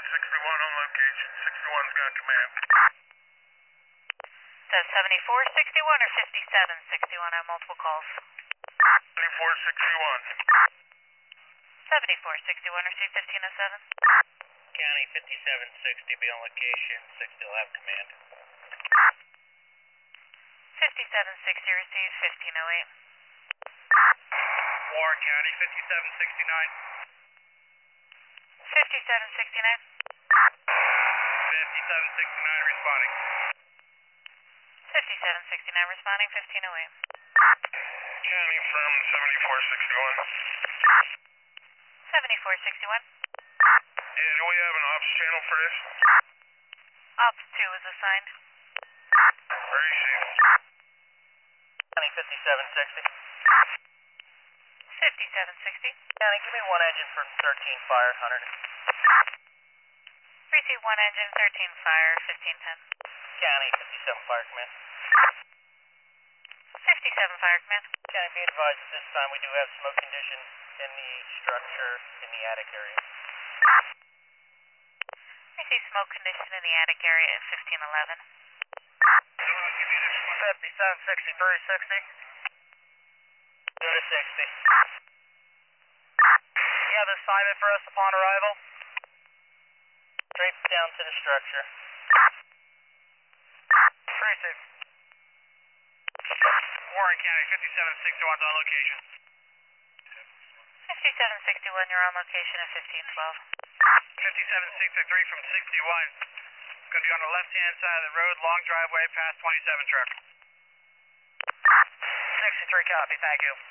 61 on location. 61's got command. So 7461 or 5761? I have multiple calls. 7461. 7461 or C1507? County 5760, be on location. 60 will have command. 5760 receives 1508. Warren County 5769. 5769? 5769 responding. 5769 responding 1508. County from 7461. 7461? Yeah, do we have an ops channel for this? Ops 2 is assigned. Receive. County 5760. 5760? County, give me one engine for 13 fire, 100. Receive 1 engine, 13 fire, 1510. County 57 fire command. 57 fire command. County, be advised at this time we do have smoke condition in the structure in the attic area. Receive smoke condition in the attic area at 1511. 576360. Go to 60. You have assignment for us upon arrival? Straight down to the structure. Receive. Warren County 5761's on location. 5761, you're on location at 1512. 5763 from 61. Going to be on the left-hand side of the road, long driveway past 27 truck. 63 copy, thank you.